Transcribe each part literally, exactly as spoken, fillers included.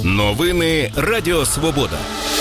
Новини Радіо Свобода.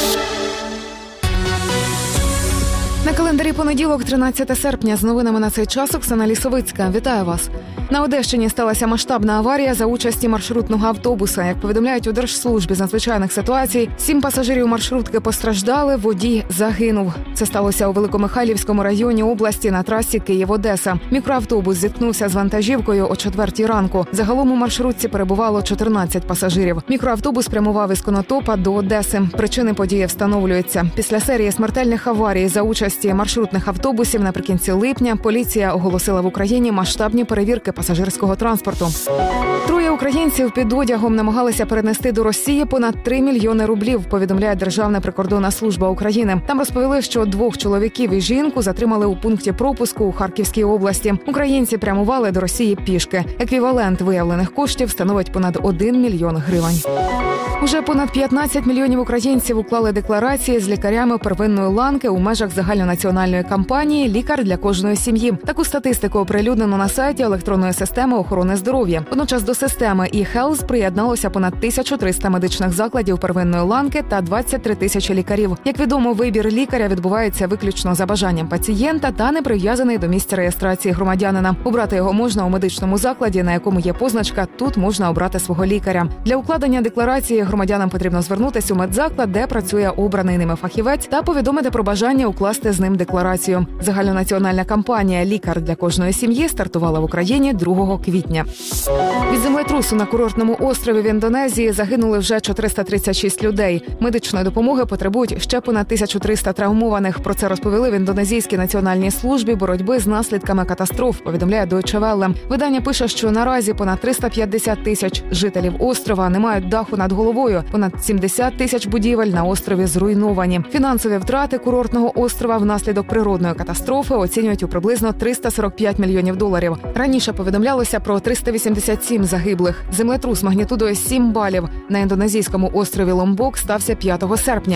На календарі понеділок, тринадцяте серпня. З новинами на цей час Оксана Лісовицька. Вітаю вас. На Одещині сталася масштабна аварія за участі маршрутного автобуса. Як повідомляють у Держслужбі з надзвичайних ситуацій, сім пасажирів маршрутки постраждали, водій загинув. Це сталося у Великомихайлівському районі області на трасі Київ-Одеса. Мікроавтобус зіткнувся з вантажівкою о четвертій ранку. Загалом у маршрутці перебувало чотирнадцять пасажирів. Мікроавтобус прямував із Конотопа до Одеси. Причини події встановлюються. Після серії смертельних аварій за участі маршрутних автобусів наприкінці липня поліція оголосила в Україні масштабні перевірки пасажирського транспорту. Троє українців під одягом намагалися перенести до Росії понад три мільйони рублів, повідомляє Державна прикордонна служба України. Там розповіли, що двох чоловіків і жінку затримали у пункті пропуску у Харківській області. Українці прямували до Росії пішки. Еквівалент виявлених коштів становить понад один мільйон гривень. Уже понад п'ятнадцять мільйонів українців уклали декларації з лікарями первинної ланки у межах загальнонаціональної кампанії «Лікар для кожної сім'ї». Таку статистику оприлюднено на сайті електронної системи охорони здоров'я. Водночас до системи e-Health приєдналося понад тисячу триста медичних закладів первинної ланки та двадцять три тисячі лікарів. Як відомо, вибір лікаря відбувається виключно за бажанням пацієнта та не прив'язаний до місця реєстрації громадянина. Обрати його можна у медичному закладі, на якому є позначка «Тут можна обрати свого лікаря». Для укладення декларації громадянам потрібно звернутися у медзаклад, де працює обраний ними фахівець, та повідомити про бажання укласти з ним декларацію. Загальнонаціональна кампанія «Лікар для кожної сім'ї» стартувала в Україні другого квітня. Від землетрусу на курортному острові в Індонезії загинули вже чотириста тридцять шість людей. Медичної допомоги потребують ще понад тисячу триста травмованих. Про це розповіли в Індонезійській національній службі боротьби з наслідками катастроф, повідомляє Deutsche Welle. Видання пише, що наразі понад триста п'ятдесят тисяч жителів острова не мають даху над головою. Понад сімдесят тисяч будівель на острові зруйновані. Фінансові втрати курортного острова внаслідок природної катастрофи оцінюють у приблизно триста сорок п'ять мільйонів доларів. Раніше повідомлялося про триста вісімдесят сім загиблих. Землетрус магнітудою сім балів на індонезійському острові Ломбок стався п'ятого серпня.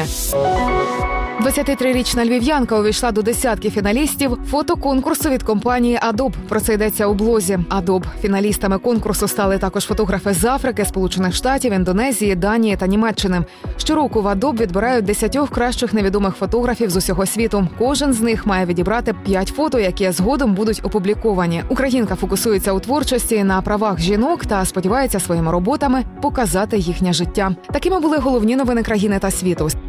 двадцятитрирічна львів'янка увійшла до десятки фіналістів фотоконкурсу від компанії Adobe. Про це йдеться у блозі Adobe. Фіналістами конкурсу стали також фотографи з Африки, Сполучених Штатів, Індонезії, Данії та Німеччини. Щороку в Adobe відбирають десятьох кращих невідомих фотографів з усього світу. Кожен з них має відібрати п'ять фото, які згодом будуть опубліковані. Українка фокусується у творчості на правах жінок та сподівається своїми роботами показати їхнє життя. Такими були головні новини країни та світу.